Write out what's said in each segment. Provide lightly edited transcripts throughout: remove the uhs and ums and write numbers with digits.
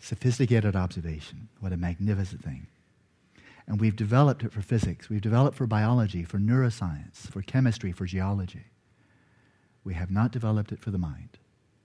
Sophisticated observation. What a magnificent thing. And we've developed it for physics. We've developed for biology, for neuroscience, for chemistry, for geology. We have not developed it for the mind.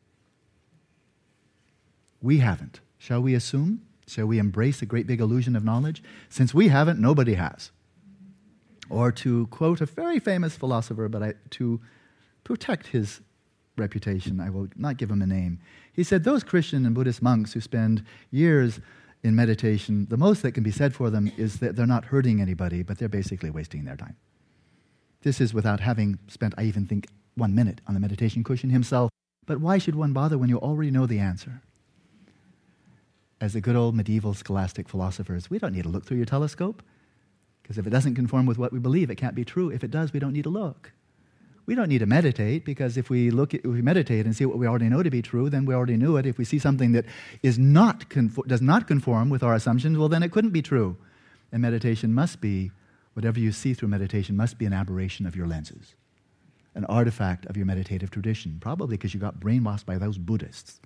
We haven't. Shall we assume? Shall we embrace the great big illusion of knowledge? Since we haven't, nobody has. Or to quote a very famous philosopher, but to protect his reputation, I will not give him a name. He said, those Christian and Buddhist monks who spend years in meditation, the most that can be said for them is that they're not hurting anybody, but they're basically wasting their time. This is without having spent, I even think, 1 minute on the meditation cushion himself. But why should one bother when you already know the answer? As the good old medieval scholastic philosophers, we don't need to look through your telescope, because if it doesn't conform with what we believe, it can't be true. If it does, we don't need to look. We don't need to meditate, because if we meditate and see what we already know to be true, then we already knew it. If we see something that does not conform with our assumptions, well, then it couldn't be true. And meditation must be, whatever you see through meditation must be an aberration of your lenses, an artifact of your meditative tradition, probably because you got brainwashed by those Buddhists.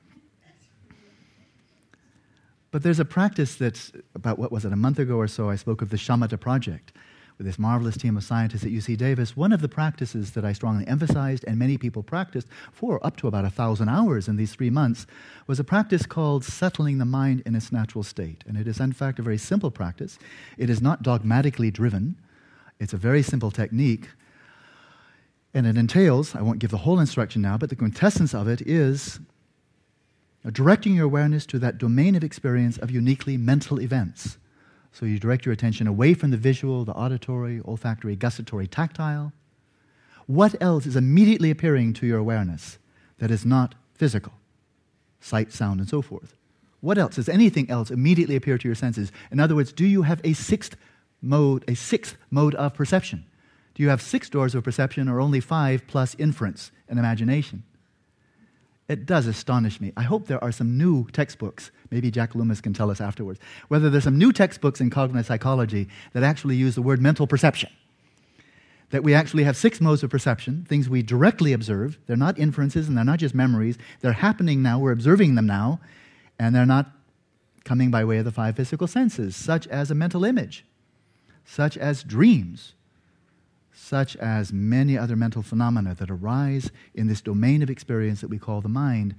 But there's a practice that's, about, a month ago or so, I spoke of the Shamatha Project, with this marvelous team of scientists at UC Davis. One of the practices that I strongly emphasized, and many people practiced for up to about 1,000 hours in these 3 months, was a practice called settling the mind in its natural state. And it is, in fact, a very simple practice. It is not dogmatically driven. It's a very simple technique. And it entails, I won't give the whole instruction now, but the quintessence of it is directing your awareness to that domain of experience of uniquely mental events. So you direct your attention away from the visual, the auditory, olfactory, gustatory, tactile. What else is immediately appearing to your awareness that is not physical? Sight, sound, and so forth. What else? Does anything else immediately appear to your senses? In other words, do you have a sixth mode of perception? Do you have 6 doors of perception, or only 5 plus inference and imagination? It does astonish me. I hope there are some new textbooks, maybe Jack Loomis can tell us afterwards, whether there's some new textbooks in cognitive psychology that actually use the word mental perception. That we actually have 6 modes of perception, things we directly observe. They're not inferences and they're not just memories. They're happening now, we're observing them now, and they're not coming by way of the 5 physical senses, such as a mental image, such as dreams, such as many other mental phenomena that arise in this domain of experience that we call the mind.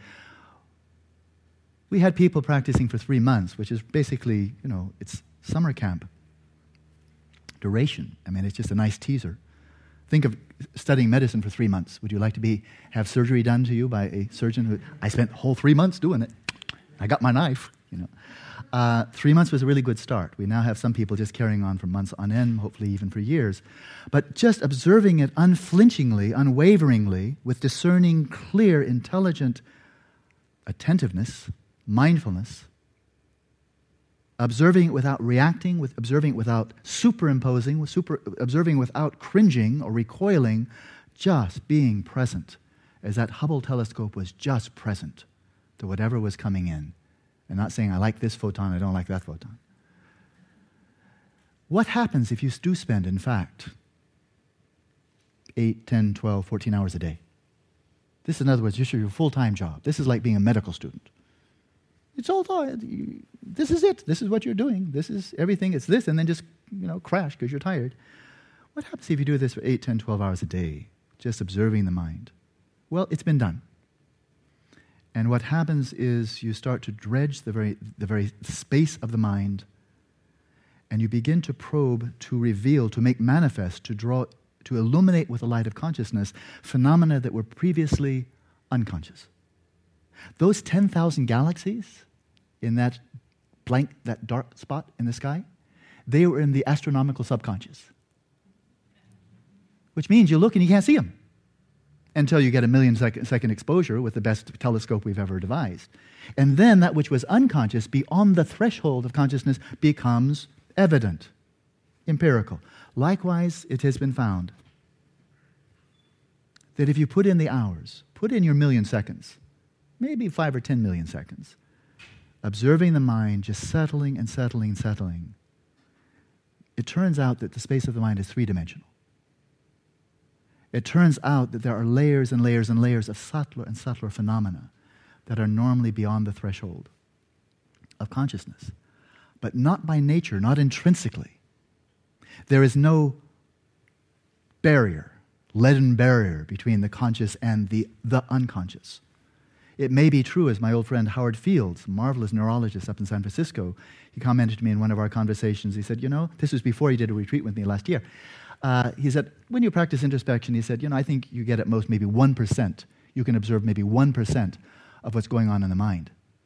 We had people practicing for 3 months, which is basically, it's summer camp duration. I mean, it's just a nice teaser. Think of studying medicine for 3 months. Would you like to have surgery done to you by a surgeon who, I spent the whole 3 months doing it. I got my knife, 3 months was a really good start. We now have some people just carrying on for months on end, hopefully even for years. But just observing it unflinchingly, unwaveringly, with discerning, clear, intelligent attentiveness, mindfulness, observing it without reacting, observing it without superimposing, observing without cringing or recoiling, just being present, as that Hubble telescope was just present to whatever was coming in. And not saying, I like this photon, I don't like that photon. What happens if you do spend, in fact, 8, 10, 12, 14 hours a day? This, in other words, just your full-time job. This is like being a medical student. It's all, this is it. This is what you're doing. This is everything. It's this, and then just, crash because you're tired. What happens if you do this for 8, 10, 12 hours a day, just observing the mind? Well, it's been done. And what happens is you start to dredge the very space of the mind, and you begin to probe, to reveal, to make manifest, to draw, to illuminate with the light of consciousness phenomena that were previously unconscious. Those 10,000 galaxies in that dark spot in the sky, they were in the astronomical subconscious. Which means you look and you can't see them until you get a million-second exposure with the best telescope we've ever devised. And then that which was unconscious, beyond the threshold of consciousness, becomes evident, empirical. Likewise, it has been found that if you put in the hours, put in your million seconds, maybe 5 or 10 million seconds, observing the mind just settling and settling and settling, it turns out that the space of the mind is 3-dimensional. It turns out that there are layers and layers and layers of subtler and subtler phenomena that are normally beyond the threshold of consciousness, but not by nature, not intrinsically. There is no barrier, leaden barrier between the conscious and the unconscious. It may be true, as my old friend Howard Fields, marvelous neurologist up in San Francisco, he commented to me in one of our conversations, he said, this was before he did a retreat with me last year. He said, when you practice introspection, he said, I think you get at most maybe 1%. You can observe maybe 1% of what's going on in the mind.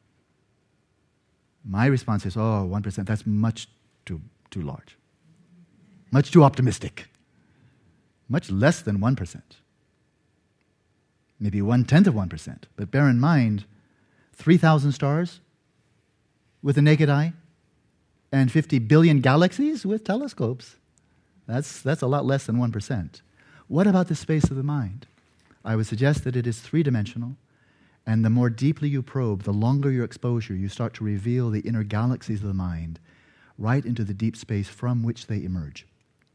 My response is, 1%, that's much too large. Much too optimistic. Much less than 1%. Maybe 1/10 of 1%. But bear in mind, 3,000 stars with the naked eye and 50 billion galaxies with telescopes. That's a lot less than 1%. What about the space of the mind? I would suggest that it is three-dimensional, and the more deeply you probe, the longer your exposure, you start to reveal the inner galaxies of the mind right into the deep space from which they emerge.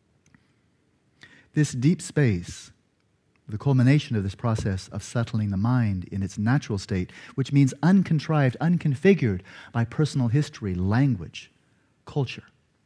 This deep space, the culmination of this process of settling the mind in its natural state, which means uncontrived, unconfigured by personal history, language, culture.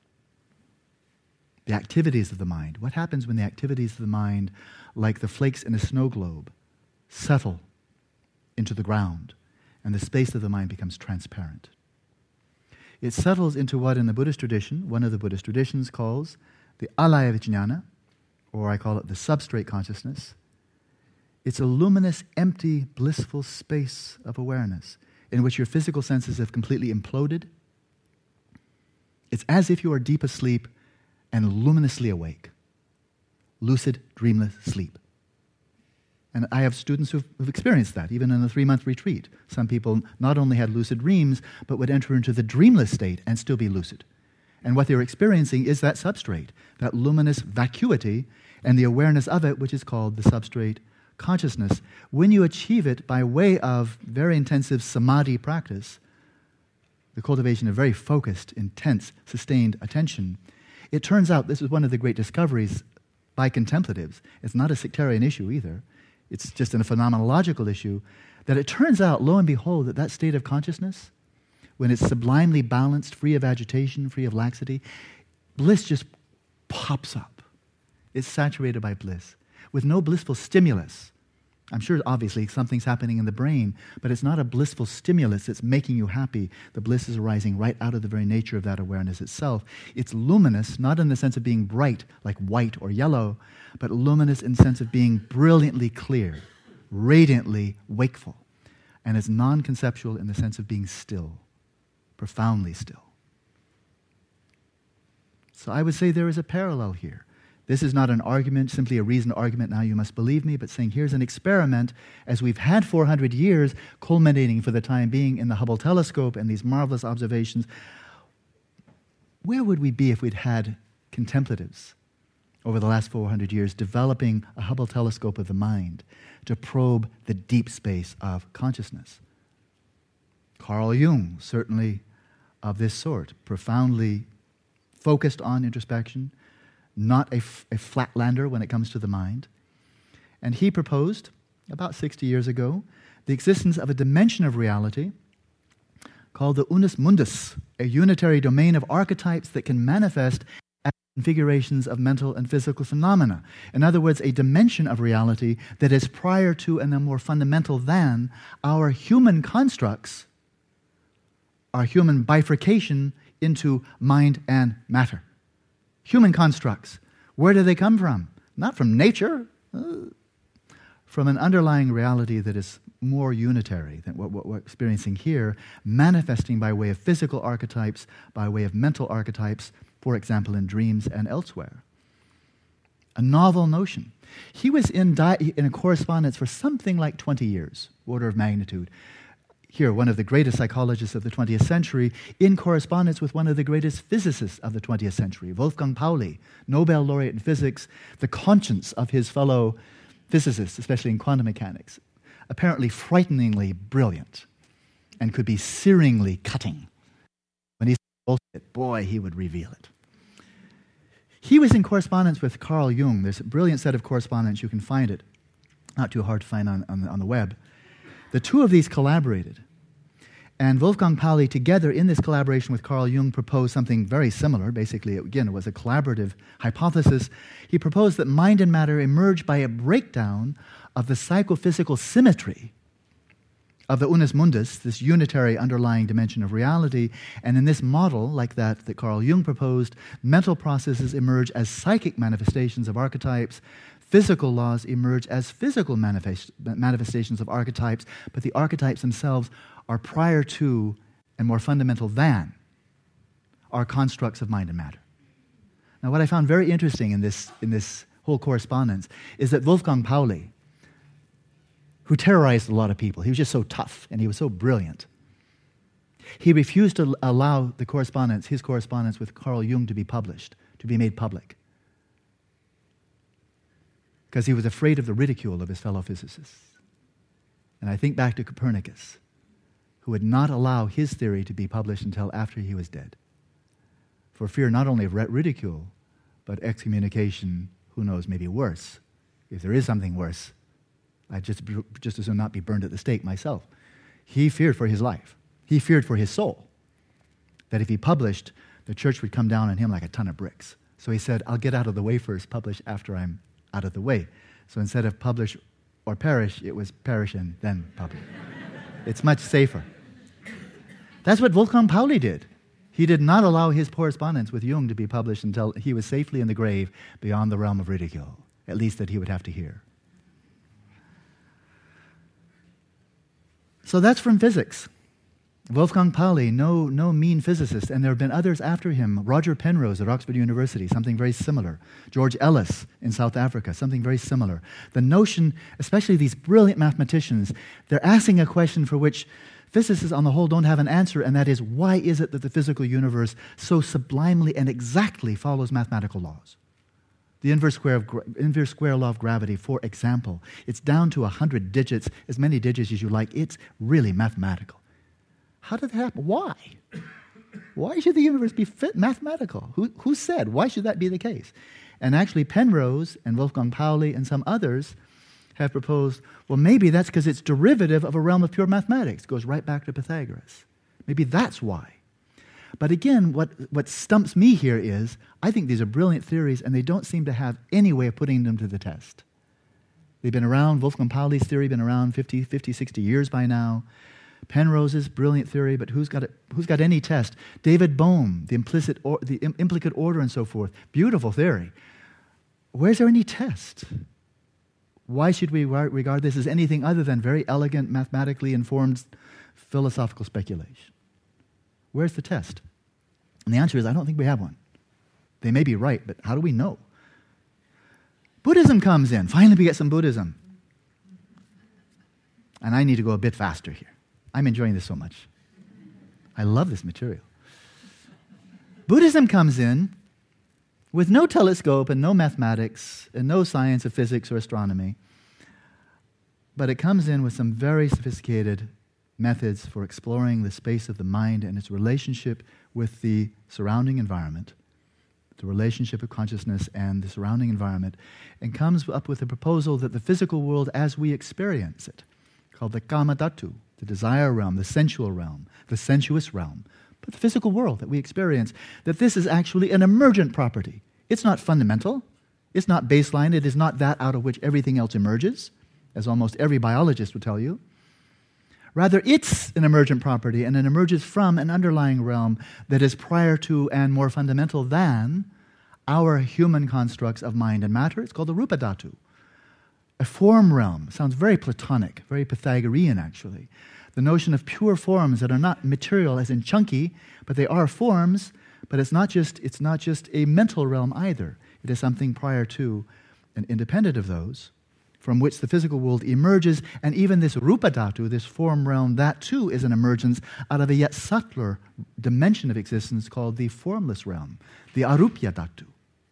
The activities of the mind. What happens when the activities of the mind, like the flakes in a snow globe, settle into the ground and the space of the mind becomes transparent? It settles into what in the Buddhist tradition, one of the Buddhist traditions calls the alaya vijnana, or I call it the substrate consciousness. It's a luminous, empty, blissful space of awareness in which your physical senses have completely imploded. It's as if you are deep asleep and luminously awake. Lucid, dreamless sleep. And I have students who've experienced that, even in a 3-month retreat. Some people not only had lucid dreams, but would enter into the dreamless state and still be lucid. And what they're experiencing is that substrate, that luminous vacuity, and the awareness of it, which is called the substrate consciousness. When you achieve it by way of very intensive samadhi practice, the cultivation of very focused, intense, sustained attention, it turns out, this is one of the great discoveries by contemplatives, it's not a sectarian issue either, it's just a phenomenological issue, that it turns out, lo and behold, that state of consciousness, when it's sublimely balanced, free of agitation, free of laxity, bliss just pops up. It's saturated by bliss, with no blissful stimulus. I'm sure, obviously, something's happening in the brain, but it's not a blissful stimulus that's making you happy. The bliss is arising right out of the very nature of that awareness itself. It's luminous, not in the sense of being bright, like white or yellow, but luminous in the sense of being brilliantly clear, radiantly wakeful. And it's non-conceptual in the sense of being still, profoundly still. So I would say there is a parallel here. This is not an argument, simply a reasoned argument, now you must believe me, but saying here's an experiment, as we've had 400 years, culminating for the time being in the Hubble telescope and these marvelous observations. Where would we be if we'd had contemplatives over the last 400 years developing a Hubble telescope of the mind to probe the deep space of consciousness? Carl Jung, certainly of this sort, profoundly focused on introspection, not a flatlander when it comes to the mind. And he proposed, about 60 years ago, the existence of a dimension of reality called the unus mundus, a unitary domain of archetypes that can manifest as configurations of mental and physical phenomena. In other words, a dimension of reality that is prior to and then more fundamental than our human constructs, our human bifurcation into mind and matter. Human constructs. Where do they come from? Not from nature. From an underlying reality that is more unitary than what we're experiencing here, manifesting by way of physical archetypes, by way of mental archetypes, for example, in dreams and elsewhere. A novel notion. He was in a correspondence for something like 20 years, order of magnitude. Here, one of the greatest psychologists of the 20th century, in correspondence with one of the greatest physicists of the 20th century, Wolfgang Pauli, Nobel laureate in physics, the conscience of his fellow physicists, especially in quantum mechanics, apparently frighteningly brilliant, and could be searingly cutting. When he said bullshit, boy, he would reveal it. He was in correspondence with Carl Jung. There's a brilliant set of correspondence, you can find it. Not too hard to find on the web. The two of these collaborated. And Wolfgang Pauli, together in this collaboration with Carl Jung, proposed something very similar. Basically, again, it was a collaborative hypothesis. He proposed that mind and matter emerge by a breakdown of the psychophysical symmetry of the unus mundus, this unitary underlying dimension of reality. And in this model, like that Carl Jung proposed, mental processes emerge as psychic manifestations of archetypes. Physical laws emerge as physical manifestations of archetypes, but the archetypes themselves are prior to and more fundamental than our constructs of mind and matter. Now, what I found very interesting in this whole correspondence is that Wolfgang Pauli, who terrorized a lot of people, he was just so tough and he was so brilliant, he refused to allow his correspondence with Carl Jung to be published, to be made public, because he was afraid of the ridicule of his fellow physicists. And I think back to Copernicus, who would not allow his theory to be published until after he was dead, for fear not only of ridicule, but excommunication, who knows, maybe worse. If there is something worse, I'd just as soon not be burned at the stake myself. He feared for his life. He feared for his soul, that if he published, the church would come down on him like a ton of bricks. So he said, I'll get out of the way first, publish after I'm out of the way. So instead of publish or perish, it was perish and then publish. It's much safer. That's what Wolfgang Pauli did. He did not allow his correspondence with Jung to be published until he was safely in the grave beyond the realm of ridicule, at least that he would have to hear. So that's from physics. Wolfgang Pauli, no mean physicist, and there have been others after him. Roger Penrose at Oxford University, something very similar. George Ellis in South Africa, something very similar. The notion, especially these brilliant mathematicians, they're asking a question for which physicists on the whole don't have an answer, and that is, why is it that the physical universe so sublimely and exactly follows mathematical laws? The inverse square law of gravity, for example, it's down to 100 digits, as many digits as you like. It's really mathematical. How did that happen? Why? Why should the universe be mathematical? Who said? Why should that be the case? And actually, Penrose and Wolfgang Pauli and some others have proposed, well, maybe that's because it's derivative of a realm of pure mathematics. It goes right back to Pythagoras. Maybe that's why. But again, what stumps me here is, I think these are brilliant theories, and they don't seem to have any way of putting them to the test. They've been around, Wolfgang Pauli's theory been around 50, 60 years by now. Penrose's brilliant theory, but who's got any test? David Bohm, the implicate order and so forth, beautiful theory. Where's there any test? Why should we regard this as anything other than very elegant, mathematically informed philosophical speculation? Where's the test? And the answer is, I don't think we have one. They may be right, but how do we know? Buddhism comes in. Finally, we get some Buddhism. And I need to go a bit faster here. I'm enjoying this so much. I love this material. Buddhism comes in with no telescope and no mathematics and no science of physics or astronomy, but it comes in with some very sophisticated methods for exploring the space of the mind and its relationship with the surrounding environment, the relationship of consciousness and the surrounding environment, and comes up with a proposal that the physical world as we experience it, called the Kama Dhatu, the desire realm, the sensual realm, the sensuous realm, but the physical world that we experience, that this is actually an emergent property. It's not fundamental. It's not baseline. It is not that out of which everything else emerges, as almost every biologist would tell you. Rather, it's an emergent property, and it emerges from an underlying realm that is prior to and more fundamental than our human constructs of mind and matter. It's called the Rupa Dhatu. A form realm. Sounds very Platonic, very Pythagorean, actually. The notion of pure forms that are not material as in chunky, but they are forms, but it's not just a mental realm either. It is something prior to and independent of those, from which the physical world emerges, and even this Rupa Dhatu, this form realm, that too is an emergence out of a yet subtler dimension of existence called the formless realm, the Arupya Dhatu.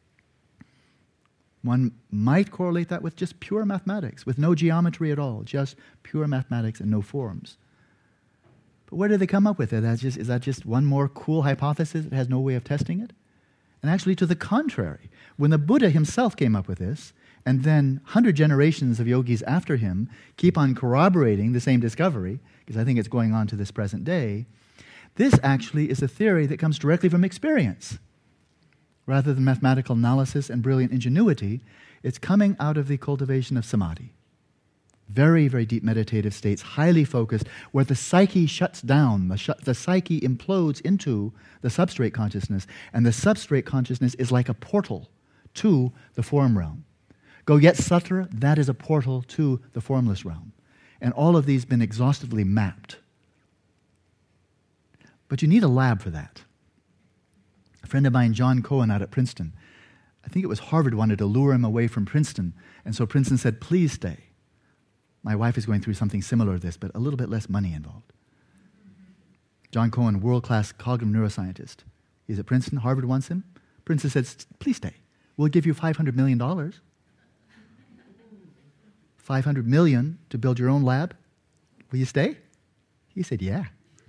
One might correlate that with just pure mathematics, with no geometry at all, just pure mathematics and no forms. But where did they come up with it? Is that just one more cool hypothesis that has no way of testing it? And actually, to the contrary, when the Buddha himself came up with this, and then 100 generations of yogis after him keep on corroborating the same discovery, because I think it's going on to this present day, this actually is a theory that comes directly from experience. Rather than mathematical analysis and brilliant ingenuity, it's coming out of the cultivation of samadhi. Very, very deep meditative states, highly focused, where the psyche shuts down, the psyche implodes into the substrate consciousness, and the substrate consciousness is like a portal to the form realm. Goyet Sutra, that is a portal to the formless realm. And all of these been exhaustively mapped. But you need a lab for that. A friend of mine, John Cohen, out at Princeton, I think it was Harvard wanted to lure him away from Princeton, and so Princeton said, please stay. My wife is going through something similar to this, but a little bit less money involved. John Cohen, world-class cognitive neuroscientist. He's at Princeton. Harvard wants him. Princeton says, please stay. We'll give you $500 million. $500 million to build your own lab. Will you stay? He said, yeah.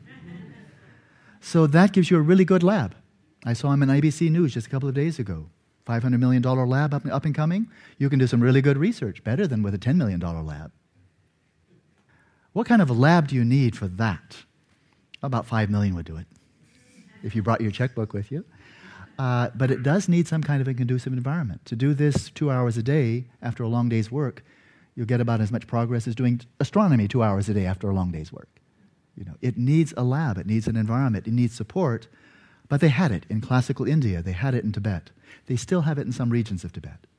So that gives you a really good lab. I saw him in ABC News just a couple of days ago. $500 million lab up and coming. You can do some really good research, better than with a $10 million lab. What kind of a lab do you need for that? About $5 million would do it, if you brought your checkbook with you. But it does need some kind of a conducive environment. To do this 2 hours a day after a long day's work, you'll get about as much progress as doing astronomy 2 hours a day after a long day's work. It needs a lab, it needs an environment, it needs support. But they had it in classical India, they had it in Tibet. They still have it in some regions of Tibet.